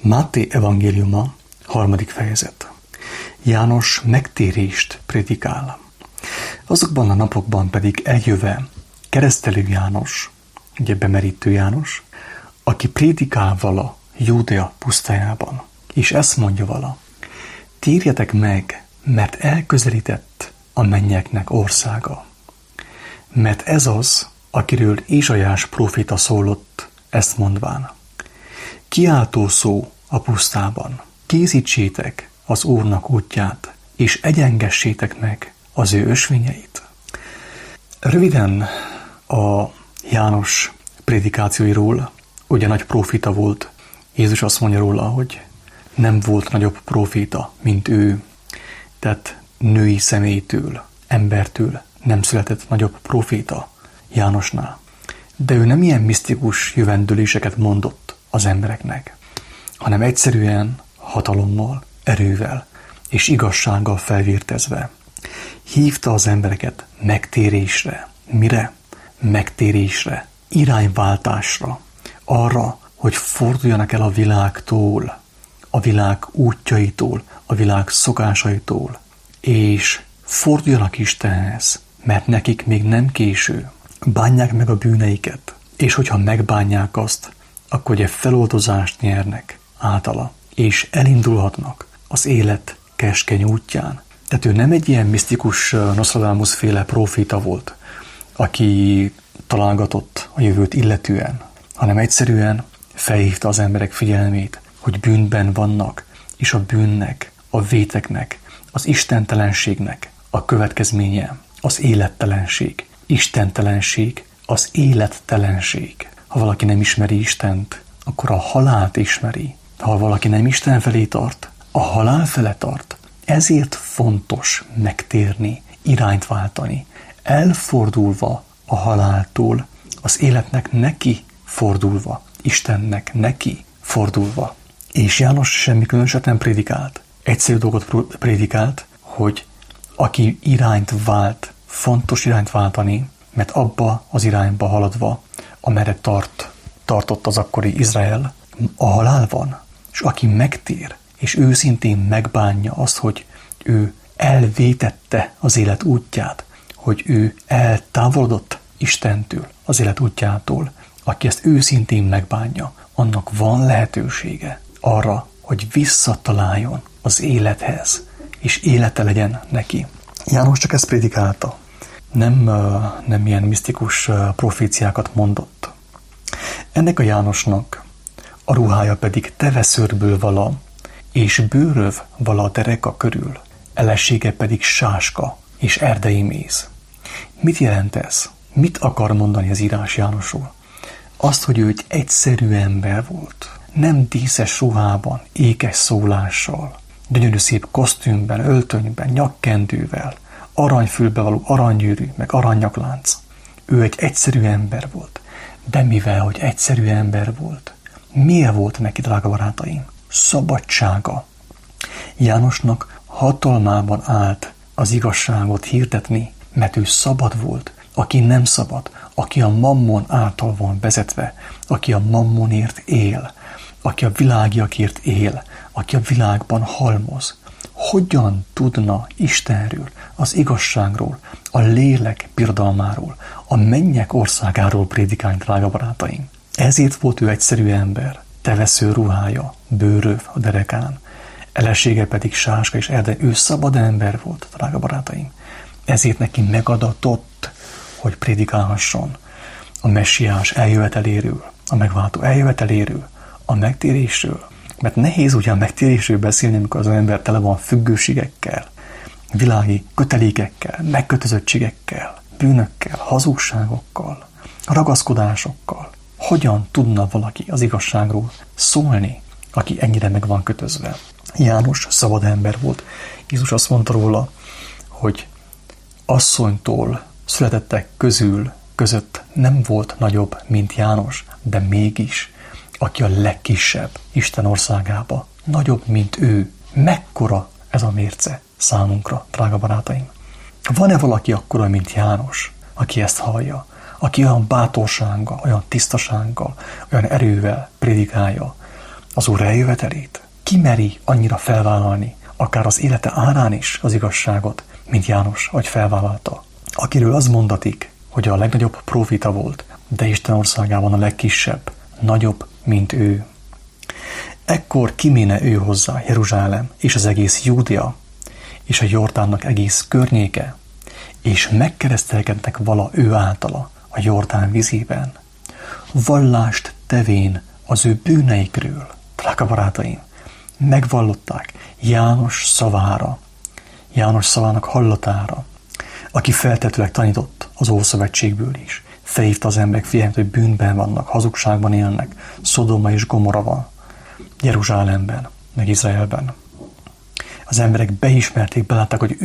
Máté evangéliuma, 3. fejezet. János megtérést prédikál. Azokban a napokban pedig eljöve Keresztelő János, ugye bemerítő János, aki prédikál vala Júdea pusztájában, és ezt mondja vala: térjetek meg, mert elközelített a mennyeknek országa. Mert ez az, akiről Ézsaiás próféta szólott, ezt mondván: kiáltó szó a pusztában, készítsétek az Úrnak útját, és egyengessétek meg az ő ösvényeit. Röviden a János prédikációiról, ugye nagy prófita volt. Jézus azt mondja róla, hogy nem volt nagyobb prófita, mint ő. Tehát női személytől, embertől nem született nagyobb próféta Jánosnál. De ő nem ilyen misztikus jövendőléseket mondott az embereknek, hanem egyszerűen hatalommal, erővel és igazsággal felvértezve hívta az embereket megtérésre. Mire? Megtérésre, irányváltásra, arra, hogy forduljanak el a világtól, a világ útjaitól, a világ szokásaitól, és forduljanak Istenhez, mert nekik még nem késő. Bánják meg a bűneiket, és hogyha megbánják azt, akkor ugye feloldozást nyernek általa, és elindulhatnak az élet keskeny útján. Tehát ő nem egy ilyen misztikus Nostradamus-féle próféta volt, aki találgatott a jövőt illetően, hanem egyszerűen felhívta az emberek figyelmét, hogy bűnben vannak, és a bűnnek, a véteknek, az istentelenségnek a következménye az élettelenség. Istentelenség az élettelenség. Ha valaki nem ismeri Istent, akkor a halált ismeri. Ha valaki nem Isten felé tart, a halál fele tart. Ezért fontos megtérni, irányt váltani, elfordulva a haláltól, az életnek neki fordulva, Istennek neki fordulva. És János semmi különöset nem prédikált. Egyszerű dolgot prédikált, hogy aki irányt vált, fontos irányt váltani, mert abba az irányba haladva, amerre tartott az akkori Izrael, a halál van. És aki megtér, és őszintén megbánja azt, hogy ő elvétette az élet útját, hogy ő eltávolodott Istentől, az élet útjától, aki ezt őszintén megbánja, annak van lehetősége arra, hogy visszataláljon az élethez, és élete legyen neki. János csak ezt prédikálta. Nem ilyen misztikus proféciákat mondott. Ennek a Jánosnak a ruhája pedig teveszőrből vala, és bőröv vala a dereka körül, elessége pedig sáska és erdei méz. Mit jelent ez? Mit akar mondani az írás Jánosról? Azt, hogy ő egy egyszerű ember volt. Nem díszes ruhában, ékes szólással, gyönyörű szép kosztümben, öltönyben, nyakkendővel, aranyfülbevaló aranygyűrű, meg aranyaklánc. Ő egy egyszerű ember volt. De mivel, hogy egyszerű ember volt, milyen volt neki, drága barátaim? Szabadsága. Jánosnak hatalmában állt az igazságot hirdetni, mert ő szabad volt. Aki nem szabad, aki a mammon által van vezetve, aki a mammonért él, aki a világiakért él, aki a világban halmoz, hogyan tudna Istenről, az igazságról, a lélek birodalmáról, a mennyek országáról prédikálni, drága barátaim? Ezért volt ő egyszerű ember, tevesző ruhája, bőröv a derekán, elessége pedig sáska és erdei. Ő szabad ember volt, drága barátaim. Ezért neki megadatott, hogy prédikálhasson a messiás eljöveteléről, a megváltó eljöveteléről, a megtérésről. Mert nehéz ugye a megtérésről beszélni, amikor az ember tele van függőségekkel, világi kötelékekkel, megkötözöttségekkel, bűnökkel, hazugságokkal, ragaszkodásokkal. Hogyan tudna valaki az igazságról szólni, aki ennyire meg van kötözve? János szabad ember volt. Jézus azt mondta róla, hogy asszonytól születettek között nem volt nagyobb, mint János, de mégis, aki a legkisebb Isten országába, nagyobb, mint ő. Mekkora ez a mérce számunkra, drága barátaim? Van-e valaki akkora, mint János, aki ezt hallja, aki olyan bátorsággal, olyan tisztasággal, olyan erővel prédikálja az Úr eljövetelét? Ki meri annyira felvállalni, akár az élete árán is az igazságot, mint János, ahogy felvállalta? Akiről az mondatik, hogy a legnagyobb prófita volt, de Isten országában a legkisebb, nagyobb, mint ő. Ekkor kiméne ő hozzá Jeruzsálem és az egész Júdea, és a Jordánnak egész környéke, és megkeresztelkednek vala ő általa a Jordán vízében, vallást tevén az ő bűneikről. Drága barátaim, megvallották János szavára, János szavának hallatára, aki feltetőleg tanított az Ószövetségből is. Felhívta az emberek figyelmet, hogy bűnben vannak, hazugságban élnek, Szodoma és Gomorra van, Jeruzsálemben, meg Izraelben. Az emberek beismerték, belátták, hogy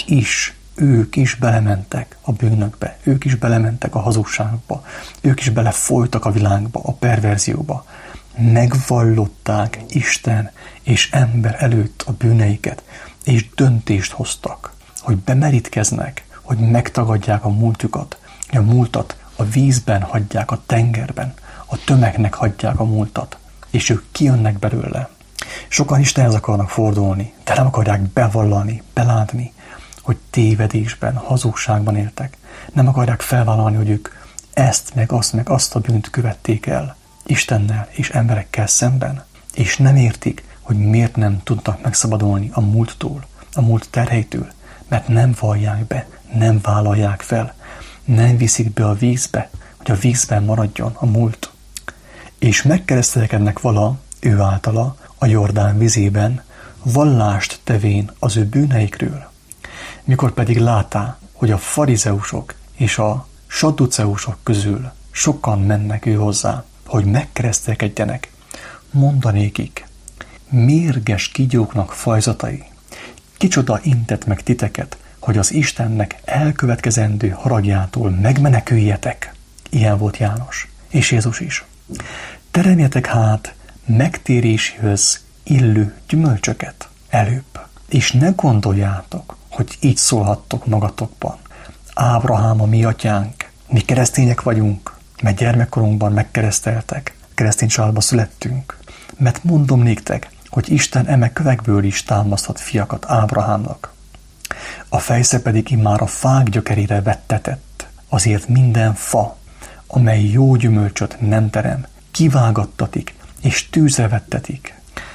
ők is belementek a bűnökbe, ők is belementek a hazugságba, ők is belefolytak a világba, a perverzióba. Megvallották Isten és ember előtt a bűneiket, és döntést hoztak, hogy bemerítkeznek, hogy megtagadják a múltjukat, hogy a múltat a vízben hagyják, a tengerben, a tömegnek hagyják a múltat, és ők kijönnek belőle. Sokan Istenhez akarnak fordulni, de nem akarják bevallani, belátni, hogy tévedésben, hazugságban éltek. Nem akarják felvállalni, hogy ők ezt, meg azt a bűnt követték el Istennel és emberekkel szemben, és nem értik, hogy miért nem tudnak megszabadulni a múlttól, a múlt terheitől, mert nem vallják be, nem vállalják fel, nem viszik be a vízbe, hogy a vízben maradjon a múlt. És megkeresztelkednek vala ő általa a Jordán vizében, vallást tevén az ő bűneikről. Mikor pedig látá, hogy a farizeusok és a sadduceusok közül sokan mennek ő hozzá, hogy megkeresztelkedjenek, mondanékik: mérges kígyóknak fajzatai, kicsoda intett meg titeket, hogy az Istennek elkövetkezendő haragjától megmeneküljetek. Ilyen volt János, és Jézus is. Teremjetek hát megtéréséhez illő gyümölcsöket előbb, és ne gondoljátok, hogy így szólhattok magatokban: Ábrahám a mi atyánk, mi keresztények vagyunk, mert gyermekkorunkban megkereszteltek, keresztény családba születtünk. Mert mondom néktek, hogy Isten eme kövekből is támaszthat fiakat Ábrahámnak. A fejsze pedig immár a fák gyökerére vettetett, azért minden fa, amely jó gyümölcsöt nem terem, kivágattatik és tűzre vettetik.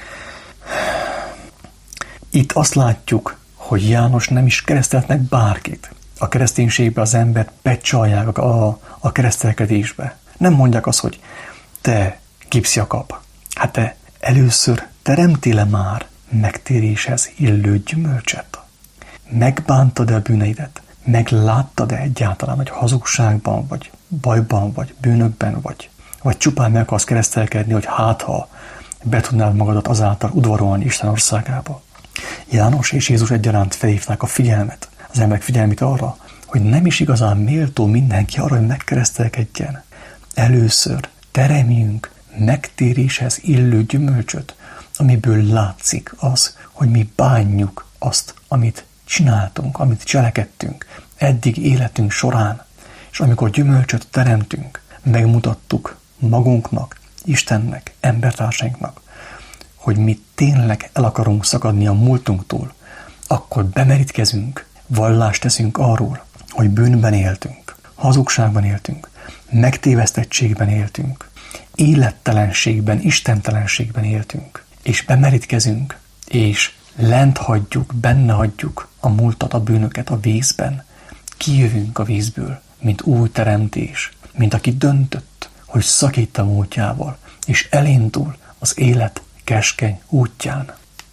Itt azt látjuk, hogy János nem is keresztelt meg bárkit. A kereszténységbe az embert becsalják a keresztelkedésbe. Nem mondják azt, hogy te, Gipsz Jakab, hát te először teremtél-e már megtéréshez illő gyümölcset? Megbántad-e a bűneidet? Megláttad-e egyáltalán, hogy hazugságban vagy, bajban vagy, bűnökben vagy csupán meg akarsz keresztelkedni, hogy ha be tudnál magadat azáltal udvarolni Isten országába? János és Jézus egyaránt felhívták a figyelmet, az emberek figyelmét arra, hogy nem is igazán méltó mindenki arra, hogy megkeresztelkedjen. Először teremjünk megtéréshez illő gyümölcsöt, amiből látszik az, hogy mi bánjuk azt, amit csináltunk, amit cselekedtünk eddig életünk során, és amikor gyümölcsöt teremtünk, megmutattuk magunknak, Istennek, embertársainknak, hogy mi tényleg el akarunk szakadni a múltunktól, akkor bemerítkezünk, vallást teszünk arról, hogy bűnben éltünk, hazugságban éltünk, megtévesztettségben éltünk, élettelenségben, istentelenségben éltünk, és bemerítkezünk, és lent hagyjuk, benne hagyjuk a múltat, a bűnöket a vízben. Kijövünk a vízből, mint új teremtés, mint aki döntött, hogy szakít a múltjával, és elindul az élet keskeny útján.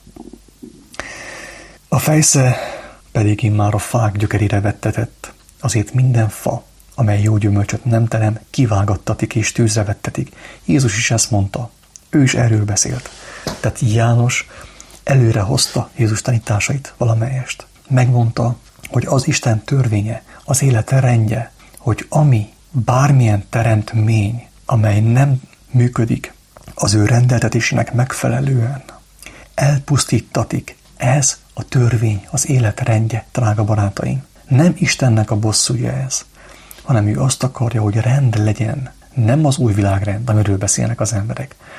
A fejsze pedig immár a fák gyökerére vettetett, azért minden fa, amely jó gyümölcsöt nem terem, kivágattatik és tűzre vettetik. Jézus is ezt mondta, ő is erről beszélt. Tehát János előre hozta Jézus tanításait valamelyest. Megmondta, hogy az Isten törvénye, az élet rendje, hogy ami bármilyen teremtmény, amely nem működik az ő rendeltetésének megfelelően, elpusztítatik. Ez a törvény, az élet rendje, drága barátaim. Nem Istennek a bosszúja ez, hanem ő azt akarja, hogy rend legyen. Nem az új világrend, amiről beszélnek az emberek,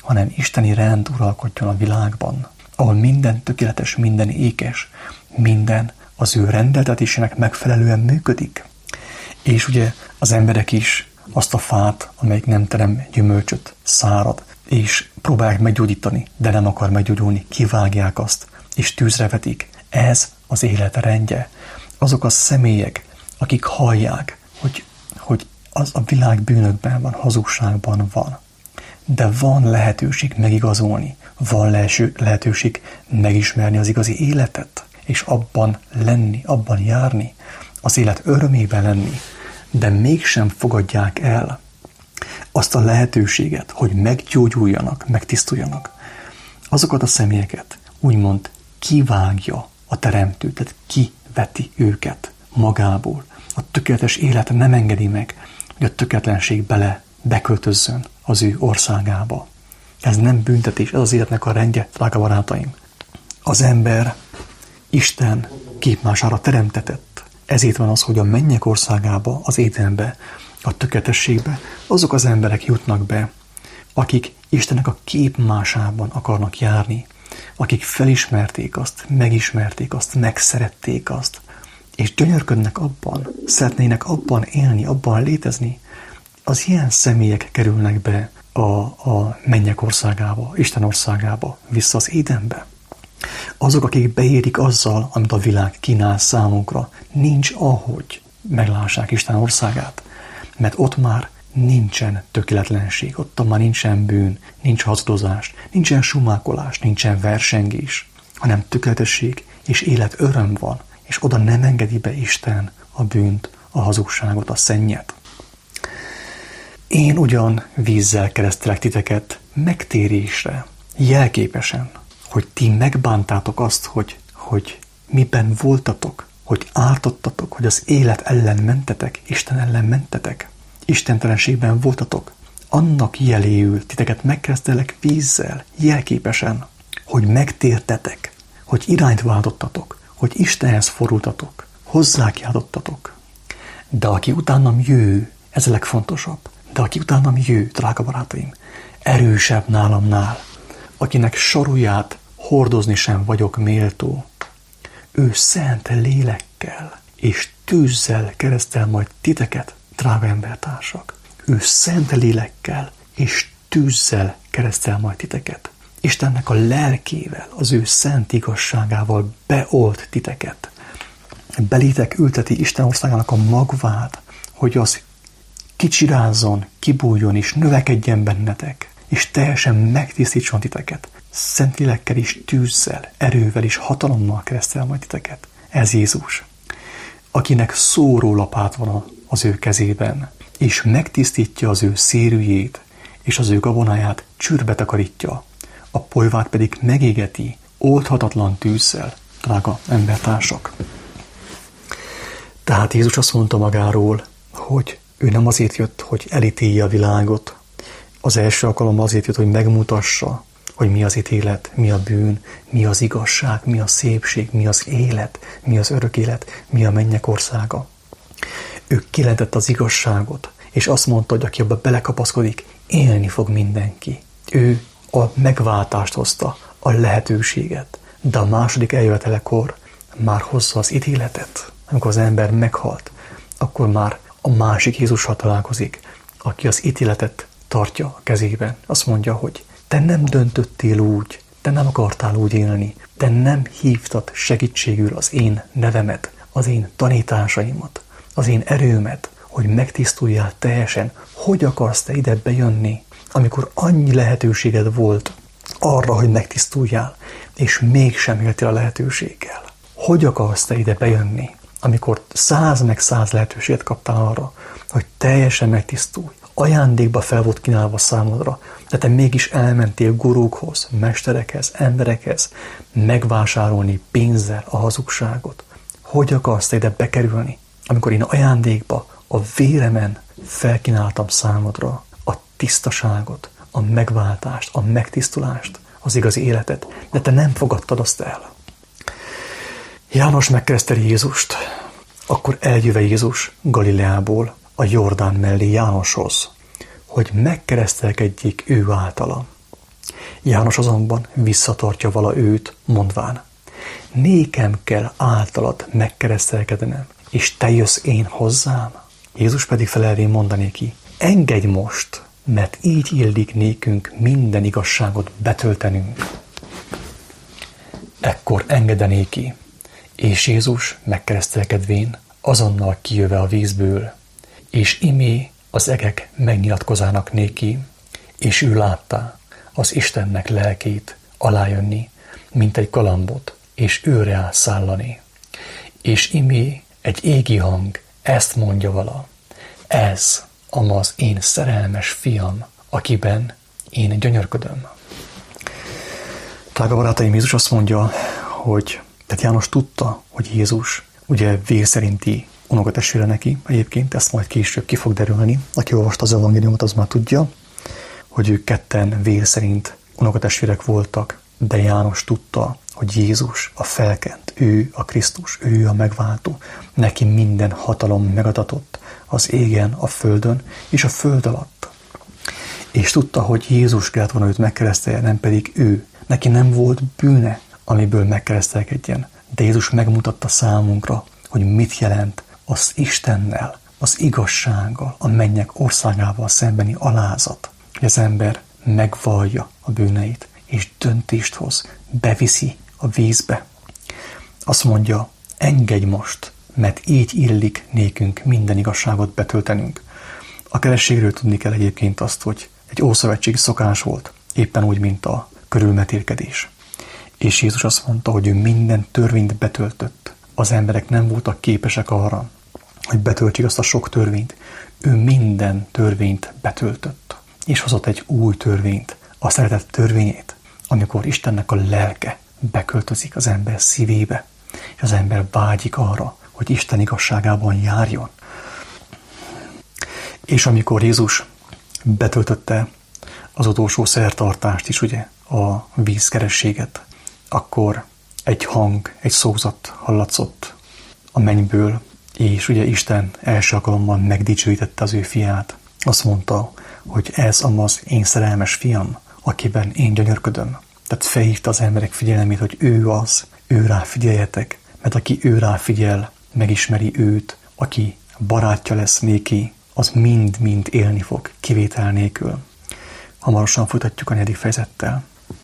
hanem isteni rend uralkodjon a világban, ahol minden tökéletes, minden ékes, minden az ő rendeltetésének megfelelően működik. És ugye az emberek is azt a fát, amelyik nem terem gyümölcsöt, szárad, és próbálják meggyógyítani, de nem akar meggyógyulni, kivágják azt, és tűzre vetik. Ez az élet rendje. Azok a személyek, akik hallják, hogy az a világ bűnökben van, hazugságban van, de van lehetőség megigazolni, van lehetőség megismerni az igazi életet, és abban lenni, abban járni, az élet örömében lenni, de mégsem fogadják el azt a lehetőséget, hogy meggyógyuljanak, megtisztuljanak. Azokat a személyeket úgymond kivágja a teremtő, tehát kiveti őket magából. A tökéletes élet nem engedi meg, hogy a tökéletlenség beköltözzön az ő országába. Ez nem büntetés, ez az életnek a rendje, drága barátaim. Az ember Isten képmására teremtetett. Ezért van az, hogy a mennyek országába, az Édenbe, a tökéletességbe azok az emberek jutnak be, akik Istennek a képmásában akarnak járni, akik felismerték azt, megismerték azt, megszerették azt, és gyönyörködnek abban, szeretnének abban élni, abban létezni. Az ilyen személyek kerülnek be a mennyek országába, Isten országába, vissza az Édenbe. Azok, akik beérik azzal, amit a világ kínál számunkra, nincs ahogy meglássák Isten országát, mert ott már nincsen tökéletlenség, ott már nincsen bűn, nincs hazudozás, nincsen sumákolás, nincsen versengés, hanem tökéletesség és élet öröm van, és oda nem engedi be Isten a bűnt, a hazugságot, a szennyet. Én ugyan vízzel keresztelek titeket megtérésre, jelképesen, hogy ti megbántátok azt, hogy miben voltatok, hogy ártottatok, hogy az élet ellen mentetek, Isten ellen mentetek, istentelenségben voltatok. Annak jeléül titeket megkeresztelek vízzel, jelképesen, hogy megtértetek, hogy irányt váltottatok, hogy Istenhez fordultatok, hozzá kiáltottatok. De aki utánam jő, ez a legfontosabb, de aki utánam jő, drága barátaim, erősebb nálamnál, akinek saruját hordozni sem vagyok méltó, ő szent lélekkel és tűzzel keresztel majd titeket, drága embertársak. Ő szent lélekkel és tűzzel keresztel majd titeket. Istennek a lelkével, az ő szent igazságával beolt titeket. Belétek ülteti Isten országának a magvát, hogy az kicsirázzon, kibújjon és növekedjen bennetek, és teljesen megtisztítson titeket. Szent lélekkel és tűzzel, erővel és hatalommal keresztel majd titeket. Ez Jézus, akinek szórólapát van az ő kezében, és megtisztítja az ő szérűjét, és az ő gabonáját csűrbe takarítja, a polyvát pedig megégeti oldhatatlan tűzzel, drága embertársak. Tehát Jézus azt mondta magáról, hogy ő nem azért jött, hogy elítélje a világot. Az első alkalommal azért jött, hogy megmutassa, hogy mi az ítélet, mi a bűn, mi az igazság, mi a szépség, mi az élet, mi az örök élet, mi a mennyek országa. Ő kijelentette az igazságot, és azt mondta, hogy aki abba belekapaszkodik, élni fog mindenki. Ő a megváltást hozta, a lehetőséget, de a második eljövetelekor már hozza az ítéletet. Amikor az ember meghalt, akkor már a másik Jézussal találkozik, aki az ítéletet tartja a kezében. Azt mondja, hogy te nem döntöttél úgy, te nem akartál úgy élni, te nem hívtad segítségül az én nevemet, az én tanításaimat, az én erőmet, hogy megtisztuljál teljesen. Hogy akarsz te ide bejönni, amikor annyi lehetőséged volt arra, hogy megtisztuljál, és mégsem éltél a lehetőséggel? Hogy akarsz te ide bejönni, amikor 100 meg 100 lehetőséget kaptál arra, hogy teljesen megtisztulj? Ajándékba fel volt kínálva számodra, de te mégis elmentél gurókhoz, mesterekhez, emberekhez, megvásárolni pénzzel a hazugságot. Hogy akarsz te ide bekerülni, amikor én ajándékba, a véremen felkínáltam számodra a tisztaságot, a megváltást, a megtisztulást, az igazi életet, de te nem fogadtad azt el. János megkereszteli Jézust, akkor eljöve Jézus Galileából a Jordán mellé Jánoshoz, hogy megkeresztelkedjék ő általa. János azonban visszatartja vala őt, mondván: nékem kell általad megkeresztelkednem, és te jössz én hozzám? Jézus pedig felelvén mondanéki: engedj most, mert így illik nékünk minden igazságot betöltenünk. Ekkor engedenéki, és Jézus megkeresztelkedvén azonnal kijöve a vízből, és imé az egek megnyilatkozának néki, és ő látta az Istennek lelkét alájönni, mint egy galambot, és őre átszállani. És imé egy égi hang ezt mondja vala: ez az én szerelmes fiam, akiben én gyönyörködöm. Drága barátaim, Jézus azt mondja, hogy tehát János tudta, hogy Jézus ugye vér szerinti unokatestvére neki, egyébként ezt majd később ki fog derülni. Aki olvasta az evangéliumot, az már tudja, hogy ők ketten vér szerint unokatestvérek voltak, de János tudta, hogy Jézus a felkent, ő a Krisztus, ő a megváltó, neki minden hatalom megadatott az égen, a földön és a föld alatt. És tudta, hogy Jézus kellett volna őt megkeresztelje, nem pedig ő. Neki nem volt bűne, amiből megkeresztelkedjen, de Jézus megmutatta számunkra, hogy mit jelent az Istennel, az igazsággal, a mennyek országával szembeni alázat, hogy az ember megvallja a bűneit, és döntést hoz, beviszi a vízbe. Azt mondja: engedj most, mert így illik nékünk minden igazságot betöltenünk. A kerességről tudni kell egyébként azt, hogy egy ószövetségi szokás volt, éppen úgy, mint a körülmetélkedés. És Jézus azt mondta, hogy ő minden törvényt betöltött. Az emberek nem voltak képesek arra, hogy betöltsék azt a sok törvényt. Ő minden törvényt betöltött. És hozott egy új törvényt, a szeretet törvényét, amikor Istennek a lelke beköltözik az ember szívébe, és az ember vágyik arra, hogy Isten igazságában járjon. És amikor Jézus betöltötte az utolsó szertartást is, ugye, a vízkerességet, akkor egy hang, egy szózat hallatszott a mennyből, és ugye Isten első alkalommal megdicsőítette az ő fiát. Azt mondta, hogy ez az én szerelmes fiam, akiben én gyönyörködöm. Tehát felhívta az emberek figyelmét, hogy ő az, ő rá figyeljetek, mert aki ő rá figyel, megismeri őt, aki barátja lesz néki, az mind-mind élni fog, kivétel nélkül. Hamarosan folytatjuk a 4. fejezettel.